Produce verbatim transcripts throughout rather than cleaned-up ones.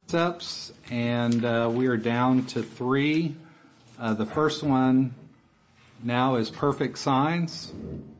Steps, and uh, we are down to three. Uh, the first one now is Perfect Signs.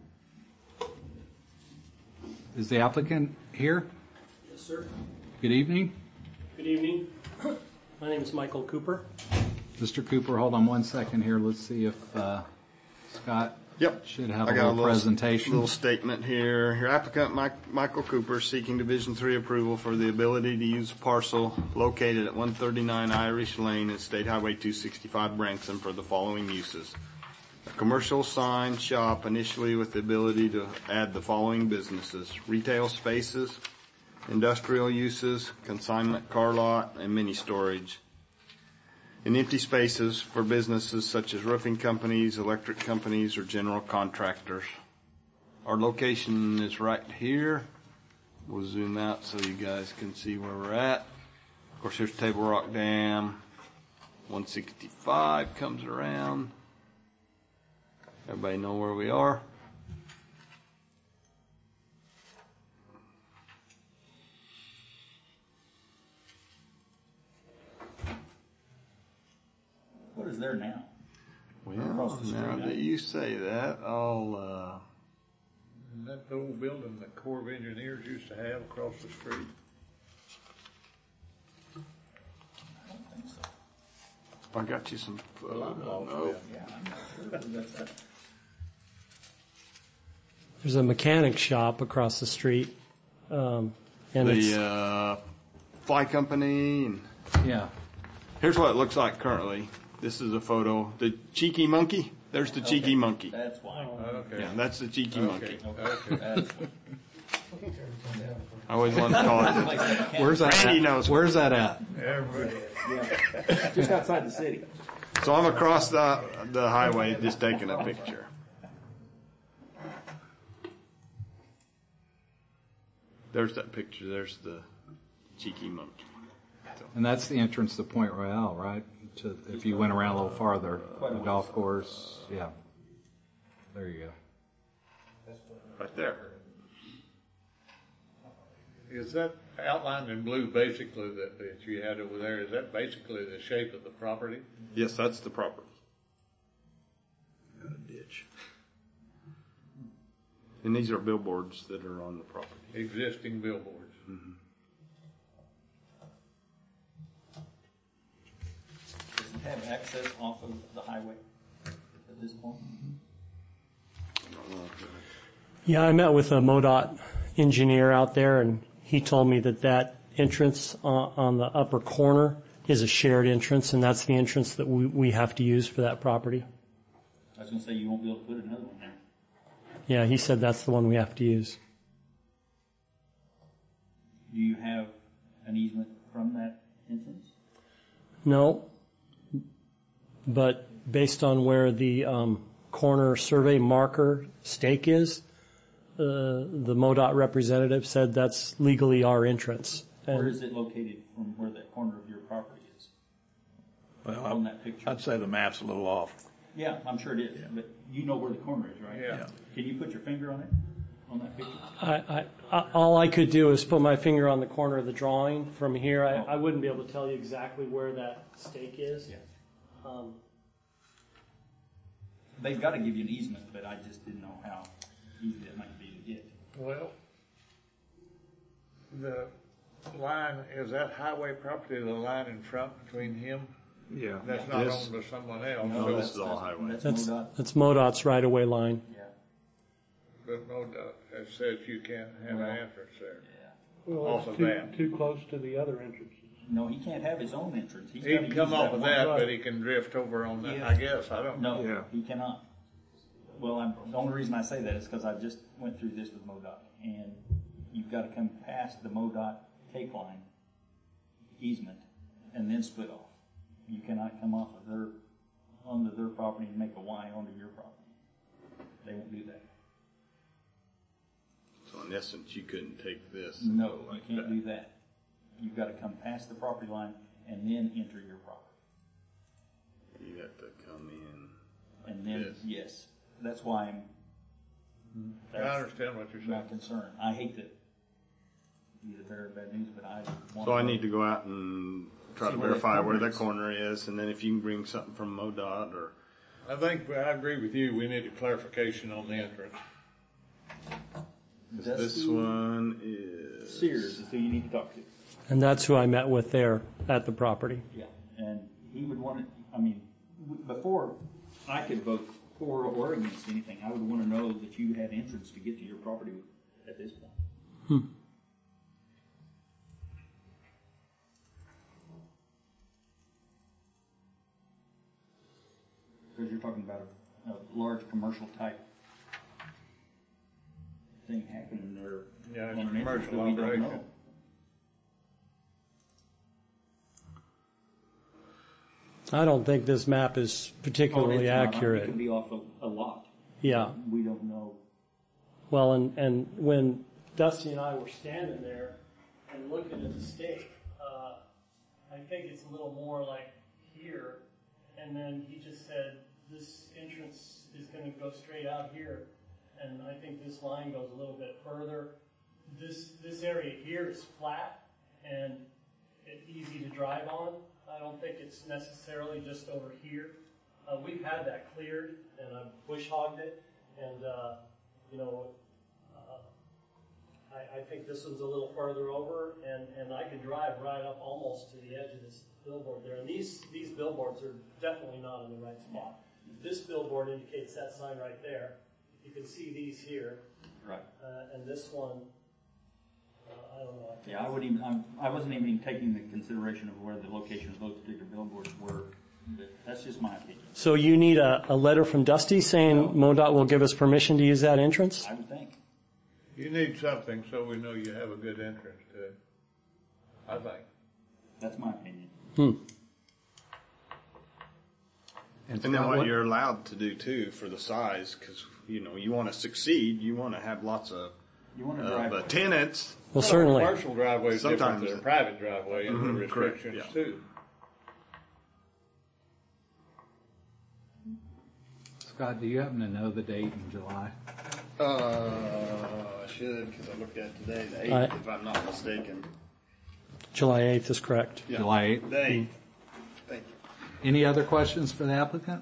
Is the applicant here? Yes, sir. Good evening. Good evening. My name is Michael Cooper. Mister Cooper, hold on one second here. Let's see if uh, Scott Yep. should have I a got little, a little presentation. little statement here. Your applicant, Mike, Michael Cooper, seeking Division three approval for the ability to use a parcel located at one thirty-nine Irish Lane at State Highway two sixty-five, Branson, for the following uses. A commercial sign shop, initially with the ability to add the following businesses: retail spaces, industrial uses, consignment car lot, and mini storage. In empty spaces for businesses such as roofing companies, electric companies, or general contractors. Our location is right here. We'll zoom out so you guys can see where we're at. Of course, here's Table Rock Dam. one sixty-five comes around. Everybody know where we are? What is there now? Well, now that you say that, I'll, uh... Isn't that the old building the Corps of Engineers used to have across the street? I don't think so. I got you some photos. Oh, Yeah, I'm not sure who that's at. There's a mechanic shop across the street, um, and it's The, uh, fly company, and Yeah. here's what it looks like currently. This is a photo. The Cheeky Monkey. There's the Cheeky Okay, Monkey. That's why. okay. Yeah, that's the Cheeky Monkey. Okay. That's I always wanted to call it. Where's that? Randy at? knows. Where's that at? Everybody. just outside the city. So I'm across the the highway, just taking a picture. There's that picture. There's the Cheeky Monkey. And that's the entrance to Point Royale, right? To, if you went around a little farther, the golf course. Yeah. There you go. Right there. Is that outlined in blue basically that, that you had over there? Is that basically the shape of the property? Yes, that's the property. Got a ditch. And these are billboards that are on the property. Existing billboards. Mm-hmm. Does it have access off of the highway at this point? I don't know if it- yeah. I met with a MoDOT engineer out there, and he told me that that entrance on, on the upper corner is a shared entrance, and that's the entrance that we, we have to use for that property. I was going to say you won't be able to put another one there. Yeah, he said that's the one we have to use. Do you have an easement from that entrance? No, but based on where the um, corner survey marker stake is, uh, the MoDOT representative said that's legally our entrance. And Where is it located from where that corner of your property is? Well, On that picture? I'd say the map's a little off. Yeah, I'm sure it is, but you know where the corner is, right? Yeah. Can you put your finger on it, on that picture? I, I, I, all I could do is put my finger on the corner of the drawing from here. I, I wouldn't be able to tell you exactly where that stake is. Yeah. Um, They've got to give you an easement, but I just didn't know how easy it might be to get. Well, the line, is that highway property the line in front between him? Yeah. That's not This- owned by someone else. No, so- this is all highway. That's that's MoDOT. that's MoDOT's right-of-way line. Yeah, But MoDOT has said you can't have an entrance there. yeah. Off of that. Too close to the other entrances. No, he can't have his own entrance. He's He gotta can come use off of one. that, but he can drift over on that, Yeah. I guess, I don't know. No, Yeah. he cannot. Well, I'm, the only reason I say that is because I just went through this with MoDOT, and you've got to come past the MoDOT take line easement and then split off. You cannot come off of their, onto their property and make a Y onto your property. They won't do that. So in essence, you couldn't take this. No, you like can't that. do that. You've got to come past the property line and then enter your property. You have to come in. And then, Yes. yes, that's why I'm, I understand what you're my saying. concern. I hate that either bear or bad news, but I want So I need to go out and try See to where that verify where corner that is. corner is, and then if you can bring something from MoDOT or. I think, I agree with you, we need a clarification on the entrance. This Dusty one is. Sears is who you need to talk to. And that's who I met with there at the property. Yeah, and he would want to, I mean, w- before I could vote for or against anything, I would want to know that you had entrance to get to your property at this point. Hmm. Because you're talking about a, a large commercial type thing happening there. Yeah, it's on a an entrance commercial that we don't operation. know. I don't think this map is Oh, particularly it's not. It accurate. could be off a, a lot. Yeah. We don't know. Well, and, and when Dusty and I were standing there and looking at the stake, uh, I think it's a little more like here. And then he just said, this entrance is going to go straight out here. And I think this line goes a little bit further. This, this area here is flat and it's easy to drive on. I don't think it's necessarily just over here. Uh, we've had that cleared and I've bush hogged it. And, uh, you know, uh, I, I think this one's a little further over, and, and I could drive right up almost to the edge of this billboard there. And these, these billboards are definitely not in the right spot. This billboard indicates that sign right there. You can see these here. Right. Uh, and this one, uh, I don't know. I think Yeah, I wouldn't even, I'm, I wasn't even taking the consideration of where the location of those particular billboards were, but that's just my opinion. So you need a, a letter from Dusty saying MoDOT will give us permission to use that entrance? I would think. You need something so we know you have a good entrance to it, I think. That's my opinion. Hmm. And then what you're allowed to do too for the size, because you know you want to succeed, you want to have lots of You want to uh, drive. but tenants. Well, certainly. A commercial driveway is different Sometimes than a it- private driveway, and the Mhm, correct, restrictions yeah. too. Scott, do you happen to know the date in July? Uh, I should because I looked at it today, the eighth, I- if I'm not mistaken. July eighth is correct. Yeah. July eighth? The eighth. Thank you. Any other questions for the applicant?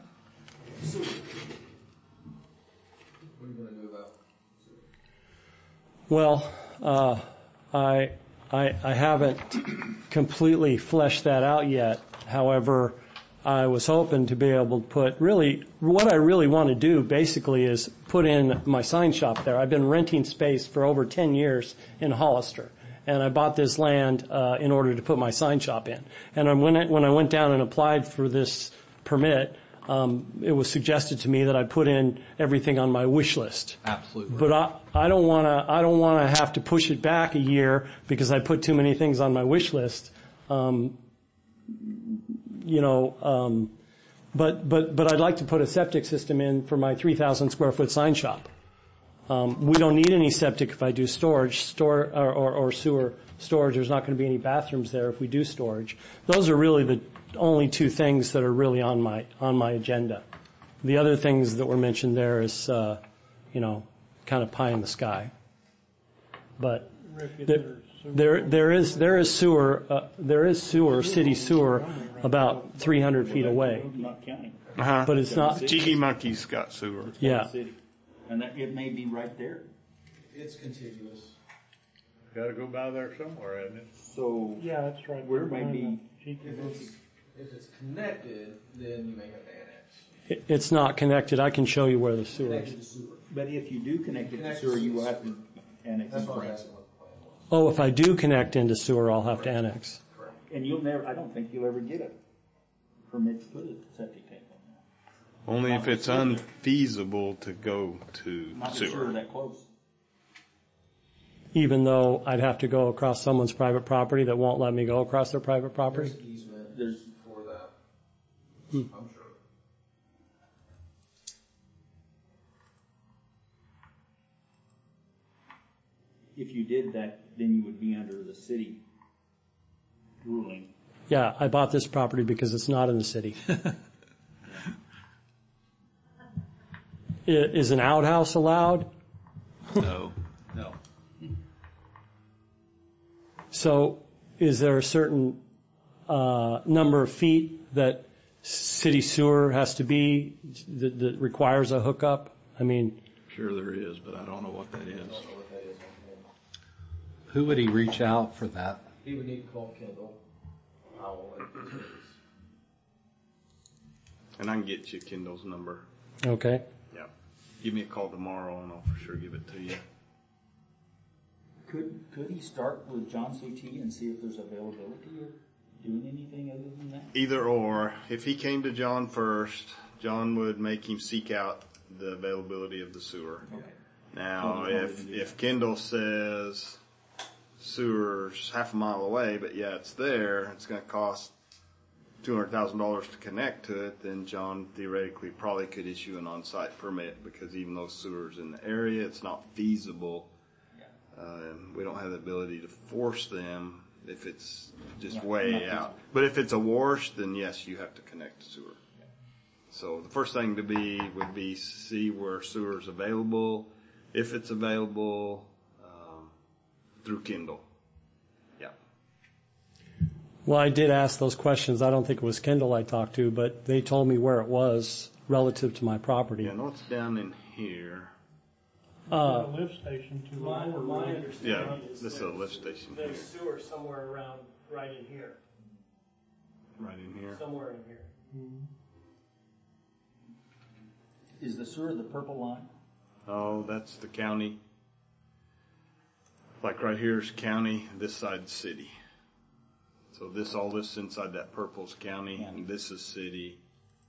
Well, uh, I, I, I haven't completely fleshed that out yet. However, I was hoping to be able to put really, what I really want to do basically is put in my sign shop there. I've been renting space for over ten years in Hollister. And I bought this land uh, in order to put my sign shop in. And I, when, I, when I went down and applied for this permit, um, it was suggested to me that I put in everything on my wish list. Absolutely. But I, I don't want to. I don't want to have to push it back a year because I put too many things on my wish list. Um, you know, um, but but but I'd like to put a septic system in for my three thousand square foot sign shop. Um, we don't need any septic if I do storage, store or, or, or sewer storage. There's not going to be any bathrooms there if we do storage. Those are really the only two things that are really on my on my agenda. The other things that were mentioned there is, uh, you know, kind of pie in the sky. But there, there, there is there is sewer uh, there is sewer city sewer about three hundred feet away, Not counting. Uh-huh. but it's not. Cheeky Monkey's got sewer. Yeah. City. And that, it may be right there. It's contiguous. Gotta go by there somewhere, isn't it? So Yeah, that's right. where may be, If it's, if it's connected, then you may have to annex. It- It's not connected. I can show you where the sewer is. Connected to sewer. but if you do connect it to Connect sewer, to you will sewer. have to annex That's and what I was branch. asking what the plan was. Oh, if I do connect into sewer, I'll have to annex. And you'll never, I don't think you'll ever get a permit to put a septic tank on there. Only if it's unfeasible to go to Not for sure sewer. that close. Even though I'd have to go across someone's private property that won't let me go across their private property. There's an easement There's, for that. Hmm. I'm sure. if you did that, then you would be under the city ruling. Yeah, I bought this property because it's not in the city. I- Is an outhouse allowed? No. No. So is there a certain uh, number of feet that city sewer has to be that, that requires a hookup? I mean, Sure there is, but I don't know what that is. Who would he reach out for that? He would need to call Kendall. I will let his names. And I can get you Kendall's number. okay. Yeah. Give me a call tomorrow and I'll for sure give it to you. Could, could he start with John C T and see if there's availability of doing anything other than that? Either or. If he came to John first, John would make him seek out the availability of the sewer. Okay. Now, So he'll if probably do if Kendall says sewer's half a mile away, but yeah, it's there, it's going to cost two hundred thousand dollars to connect to it, then John theoretically probably could issue an on-site permit because even though sewer's in the area, it's not feasible. Um, we don't have the ability to force them if it's just Not- way not out. feasible. But if it's a wash, then yes, you have to connect to sewer. So the first thing to be would be see where sewer's available, if it's available, um, through Kindle. Yeah. Well, I did ask those questions. I don't think it was Kendall I talked to, but they told me where it was relative to my property. Yeah, I know it's down in here. Uh, lift station to the my, lower my road. understanding Yeah, is this is a lift station here. there's sewer somewhere around, right in here, Right in here. somewhere in here. Is the sewer the purple line? Oh, that's the county. Like right here's county, this side's city. So this, all this inside that purple's county, County. and this is city.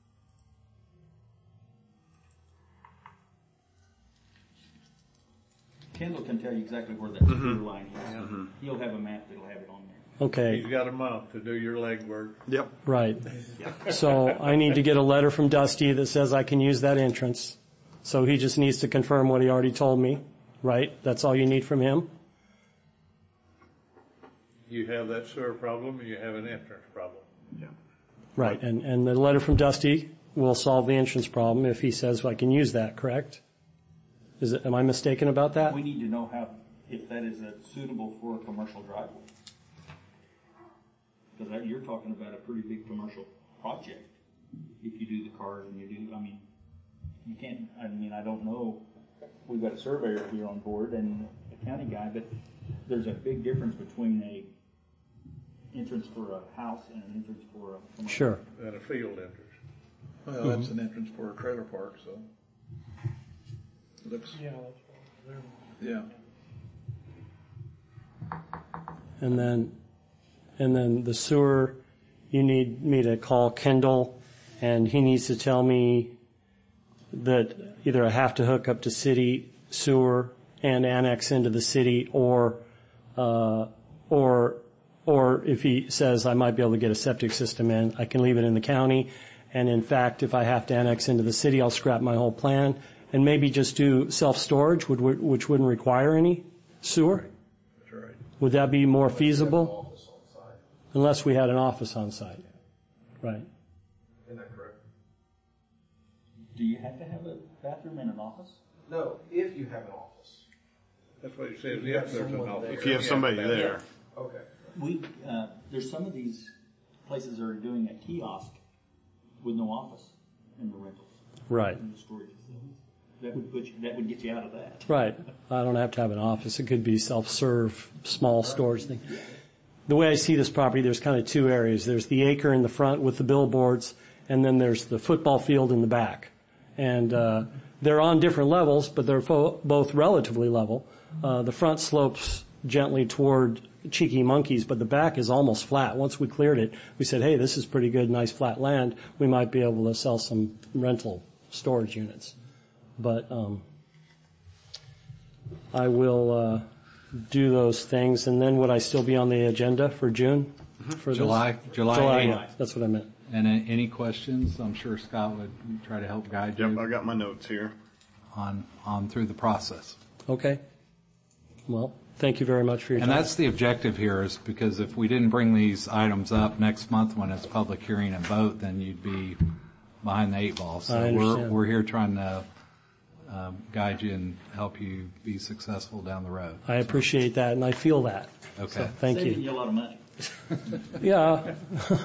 Kendall can tell you exactly where that sewer line is. He'll have a map that'll have it on there. Okay, He's got a month to do your legwork. Yep. right. So I need to get a letter from Dusty that says I can use that entrance. So he just needs to confirm what he already told me, right? That's all you need from him? You have that sewer problem, and you have an entrance problem. Yeah. Right, and, and the letter from Dusty will solve the entrance problem if he says I can use that, correct? Is it, am I mistaken about that? We need to know how, if that is uh, suitable for a commercial driveway. Because you're talking about a pretty big commercial project. If you do the cars and you do, I mean, you can't, I mean, I don't know, we've got a surveyor here on board and a county guy, but there's a big difference between a entrance for a house and an entrance for a commercial. Sure. And a field entrance. Well, that's an entrance for a trailer park, so. Looks, Yeah, that's right. yeah. And then, and then the sewer, you need me to call Kendall, and he needs to tell me that either I have to hook up to city sewer and annex into the city, or, uh, or, or if he says I might be able to get a septic system in, I can leave it in the county. And in fact, if I have to annex into the city, I'll scrap my whole plan and maybe just do self-storage, would, which wouldn't require any sewer. That's right. Would that be more feasible? Unless we had an office on site. Right. Isn't that correct? Do you have to have a bathroom and an office? No, if you have an office. That's what it says, You have if there's an someone office. there. If you have somebody Yeah. there. Okay. We, uh, there's some of these places that are doing a kiosk with no office in the rentals, Right. in the storage facilities. That would put you, that would get you out of that. Right. I don't have to have an office. It could be self-serve, small storage thing. The way I see this property, there's kind of two areas. There's the acre in the front with the billboards, and then there's the football field in the back. And uh, they're on different levels, but they're fo- both relatively level. Uh, the front slopes gently toward Cheeky Monkeys, but the back is almost flat. Once we cleared it, we said, hey, this is pretty good, nice flat land. We might be able to sell some rental storage units. But um, I will uh, do those things, and then would I still be on the agenda for June? For this? July, July July, eighth. yeah, that's what I meant. And uh, any questions? I'm sure Scott would try to help guide Yep, you I got my notes here. on, on through the process. Okay. Well, thank you very much for your And time. that's the objective here, is because if we didn't bring these items up next month when it's public hearing and vote, then you'd be behind the eight ball. So I we're, understand. we're here trying to um, guide you and help you be successful down the road. I appreciate that, and I feel that. Okay. So, thank Saving you. you a lot of money. Yeah.